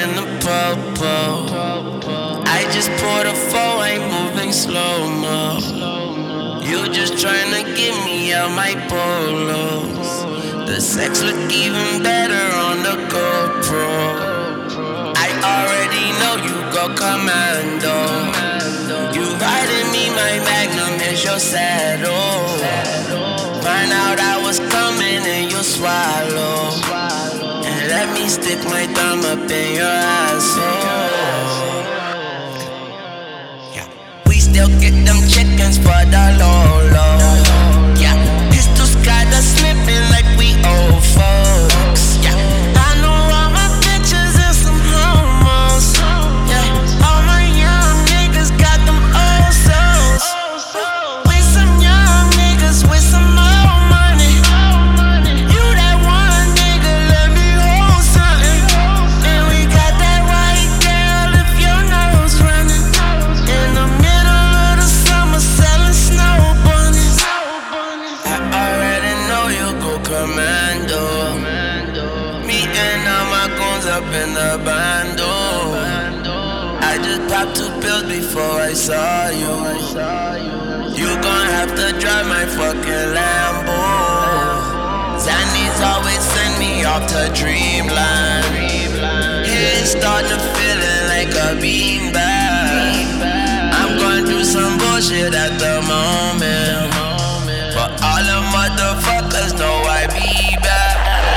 in the popo. I just poured a four, ain't moving slow-mo. You just tryna get me out my polos. The sex look even better on the GoPro. I already know you go commando. You riding me, my Magnum is your saddle. Find out I was coming and you'll swallow. And let me stick my thumb up in your asshole. Yeah. We still get them chickens for the low. Yeah. Pistols got us slipping like we old folks. Yeah. I know all my bitches and some homos. Yeah. All my young niggas got them old souls. With some young niggas with some old money. You that one nigga, let me hold something. And we got that white girl if your nose running. In the middle of the summer selling snow bunnies. I already know you go commando. Me and all my goons up in the bando. I just popped 2 pills before I saw you. You gon' have to drive my fucking Lambo. Zanny's always send me off to Dreamland. Head starting feeling like a beanbag. I'm going through some bullshit at the moment, but all the motherfuckers know I be back.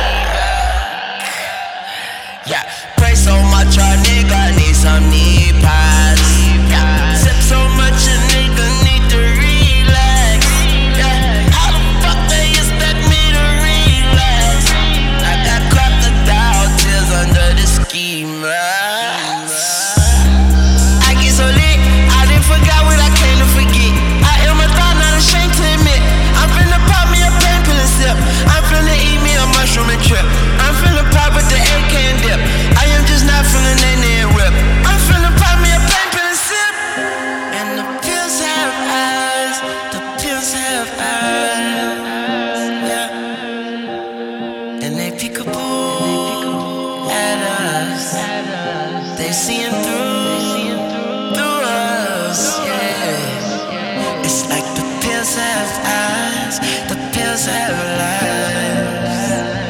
Yeah, pray so much a nigga need some knee pads. Yeah, sip so much a nigga need to relax. Yeah, how the fuck they expect me to relax? I got crocodile tears under the ski mask. I get so lit, I didn't forget what I came to forget. I am a thought, not ashamed to admit. I'm finna pop me a pain pill and sip. I'm finna eat me a mushroom and trip. I'm finna pop with the AK and dip. I am just not finna nay and whip. I'm finna pop me a pain pill and sip. And the pills have eyes. The pills have eyes. Yeah. And they peekaboo at us. They seeing through us. Yeah. It's like the pills have eyes. The pills have lives.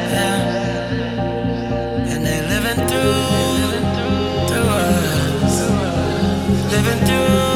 Yeah. And they living through us. Living through.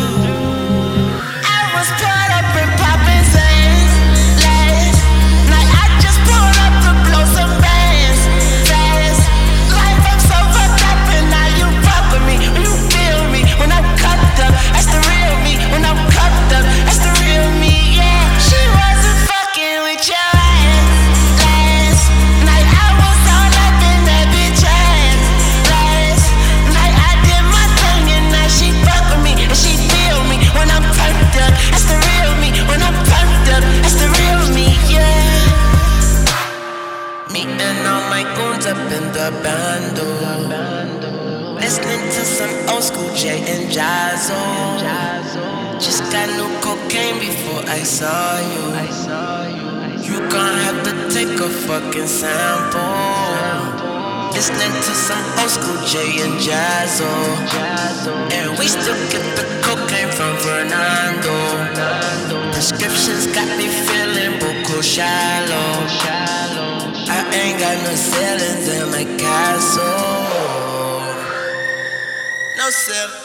I was caught up in poppin' Zans last night. I just pulled up to blow some bands fast. Life, I'm so fucked up and now you fuck with me. When you feel me, when I'm cuffed up, that's the real me. When I'm cuffed up, that's the real me, yeah. She wasn't fucking with your ass last night. I was all up in that bitch ass last night. I did my thing and now she fuck with me. And she feel me when I'm pumped up, that's the real me. When I'm pumped up, that's the real me, yeah. Me and all my goons up in the bando, listening to some old school J and Jazzo. Just got new cocaine before I saw you. You gon' have to take a fucking sample. Listening to some old school J and Jazzo. And we still get the cocaine from Fernando. Prescriptions got me feeling buku shallow. I ain't got no ceilings in my castle. No ceiling.